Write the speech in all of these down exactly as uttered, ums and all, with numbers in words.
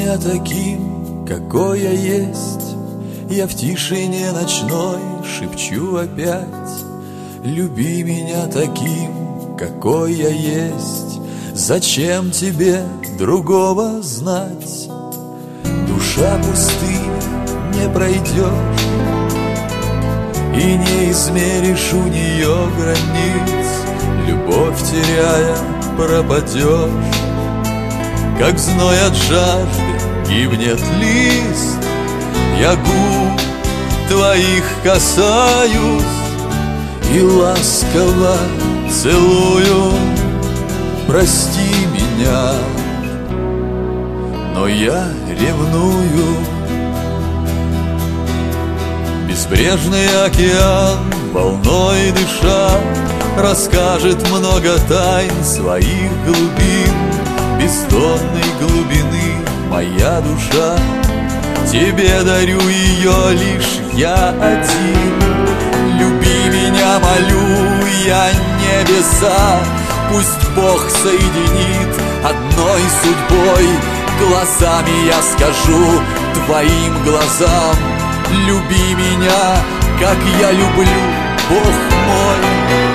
меня таким, какой я есть, я в тишине ночной шепчу опять: люби меня таким, какой я есть. Зачем тебе другого знать? Душа пустыня не пройдешь, и не измеришь у нее границ. Любовь теряя пропадешь, как зной от жажды гибнет лист. Я губ твоих касаюсь и ласково целую. Прости меня, но я ревную. Безбрежный океан, волной дыша, расскажет много тайн своих глубин. Бездонной глубины моя душа, тебе дарю ее лишь я один. Люби меня, молю я небеса, пусть Бог соединит одной судьбой. Глазами я скажу твоим глазам: люби меня, как я люблю, Бог мой.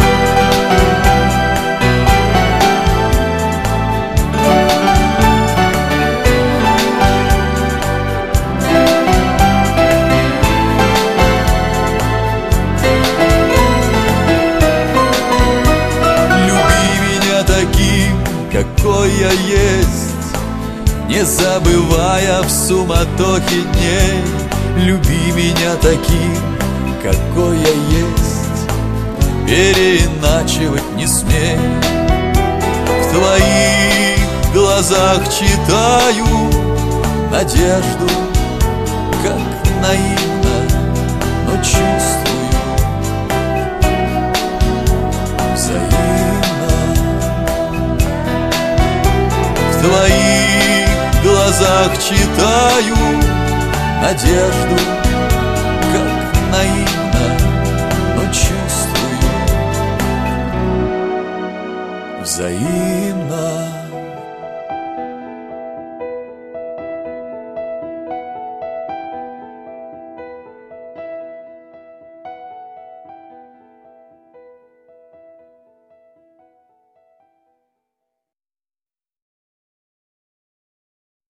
Какой я есть, не забывая в суматохе дней. Люби меня таким, какой я есть, переиначивать не смей. В твоих глазах читаю надежду, как наивно, но чувствую взаимно. В твоих глазах читаю надежду, как наивно, но чувствую взаимно.